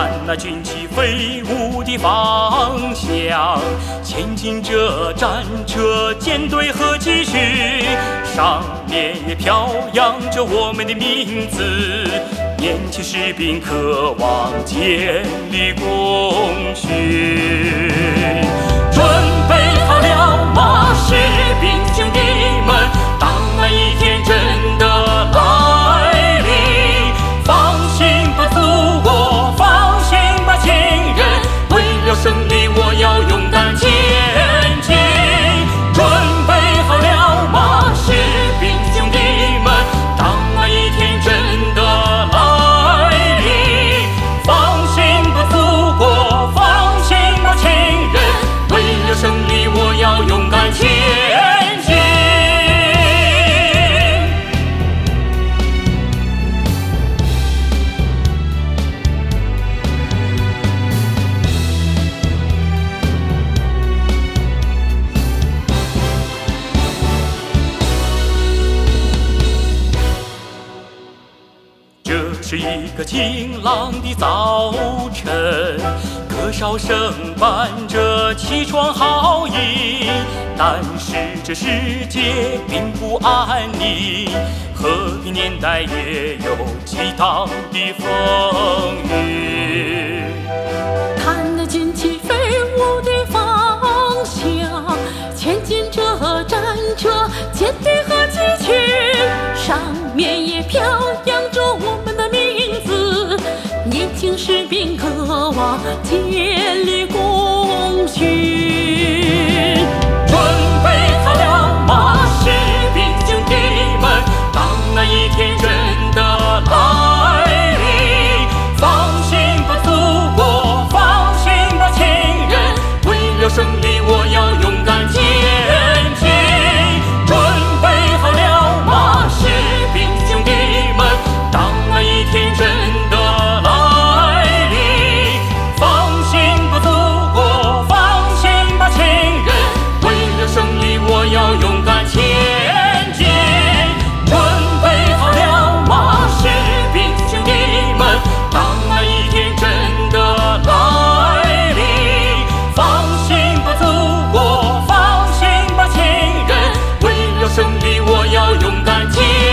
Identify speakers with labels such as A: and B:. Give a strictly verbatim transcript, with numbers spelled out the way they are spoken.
A: 看那军旗飞舞的方向，前进着战车、舰队和旗帜，上面也飘扬着我们的名字。年轻士兵渴望建立功勋，准备好了吗，士兵兄弟们？当那一天真的来临，放心吧祖国，放心吧亲人，为了胜利我要勇敢前进。准备好了吗，士兵兄弟们？当那一天真的来临，放心吧祖国，放心吧亲人，为了胜利我要勇敢前进。这是一个晴朗的早晨，歌哨声伴着起床号音，但是这世界并不安宁，和平年代也有激荡的风雨。
B: 看那军旗飞舞的方向，前进着战车、舰队和旗帜，上面也飘扬着我们的名字。年轻士兵渴望建立功勋，
A: 准备好了吗，士兵兄弟们？当那一天真的来临，放心吧祖国，放心吧亲人，为了胜利我要勇敢前进。准备好了吗，士兵兄弟们？当那一天真的来临，放心吧祖国，放心吧亲人，为了胜利我要勇敢前进。准备好了吗，士兵兄弟们？当那一天真的来临，放心吧祖国，放心吧亲人，为了胜利我要勇敢前进。